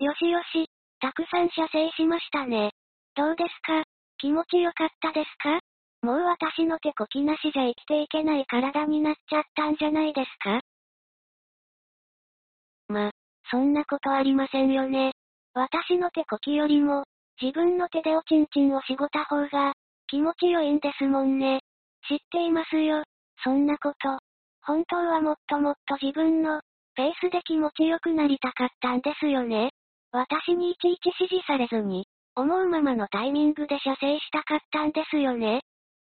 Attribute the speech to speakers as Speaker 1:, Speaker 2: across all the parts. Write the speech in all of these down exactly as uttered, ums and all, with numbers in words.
Speaker 1: よしよし、たくさん射精しましたね。どうですか？気持ちよかったですか？もう私の手こきなしじゃ生きていけない体になっちゃったんじゃないですか？ま、そんなことありませんよね。私の手こきよりも、自分の手でおちんちんをしごた方が、気持ち良いんですもんね。知っていますよ、そんなこと。本当はもっともっと自分の、ペースで気持ちよくなりたかったんですよね。私にいちいち指示されずに、思うままのタイミングで射精したかったんですよね。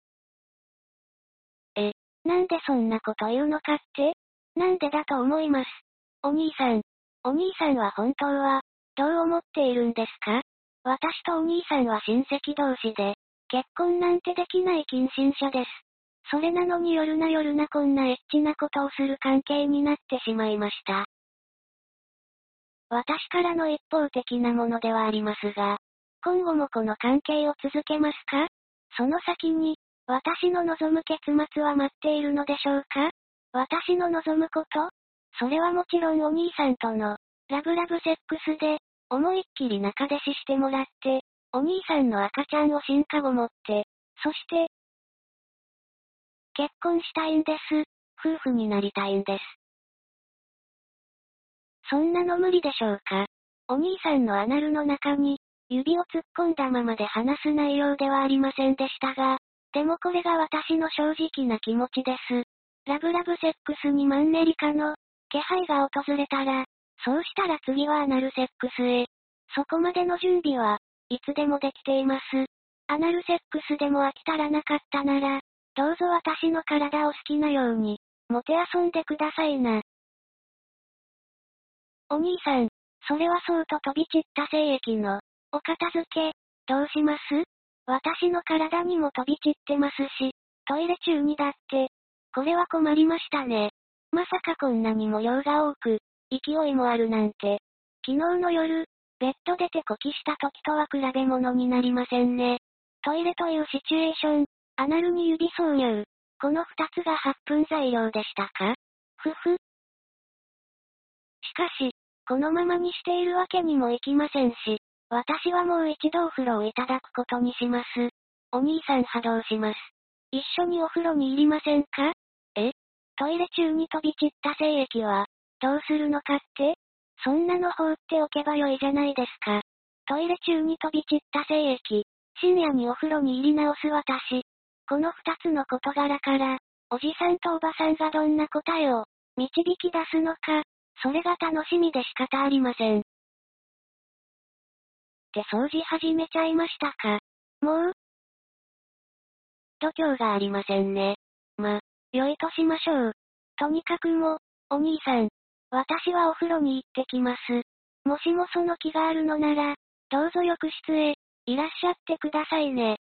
Speaker 1: え、なんでそんなこと言うのかって？なんでだと思います。お兄さん。お兄さんは本当は、どう思っているんですか？私とお兄さんは親戚同士で、結婚なんてできない近親者です。それなのに夜な夜なこんなエッチなことをする関係になってしまいました。私からの一方的なものではありますが、今後もこの関係を続けますか？その先に、私の望む結末は待っているのでしょうか？私の望むこと？それはもちろんお兄さんとの、ラブラブセックスで、思いっきり仲弟子してもらって、お兄さんの赤ちゃんを進化後持って、そして、結婚したいんです。夫婦になりたいんです。そんなの無理でしょうか？お兄さんのアナルの中に、指を突っ込んだままで話す内容ではありませんでしたが、でもこれが私の正直な気持ちです。ラブラブセックスにマンネリ化の気配が訪れたら、そうしたら次はアナルセックスへ。そこまでの準備はいつでもできています。アナルセックスでも飽き足らなかったなら、どうぞ私の体を好きなように、もてあそんでくださいな。お兄さん、それはそうと飛び散った精液の、お片付け、どうします？私の体にも飛び散ってますし、トイレ中にだって、これは困りましたね。まさかこんなにも量が多く、勢いもあるなんて。昨日の夜、ベッドで手こきした時とは比べ物になりませんね。トイレというシチュエーション、アナルに指挿入、この二つがはっぷん材料でしたか？ふふ。しかし、このままにしているわけにもいきませんし、私はもう一度お風呂をいただくことにします。お兄さん波動します。一緒にお風呂に入りませんか？え？トイレ中に飛び散った精液は、どうするのかって？そんなの放っておけばよいじゃないですか。トイレ中に飛び散った精液、深夜にお風呂に入り直す私。この二つの事柄から、おじさんとおばさんがどんな答えを導き出すのか、それが楽しみで仕方ありません。って掃除始めちゃいましたか？もう度胸がありませんね。ま、良いとしましょう。とにかくも、お兄さん。私はお風呂に行ってきます。もしもその気があるのなら、どうぞ浴室へ、いらっしゃってくださいね。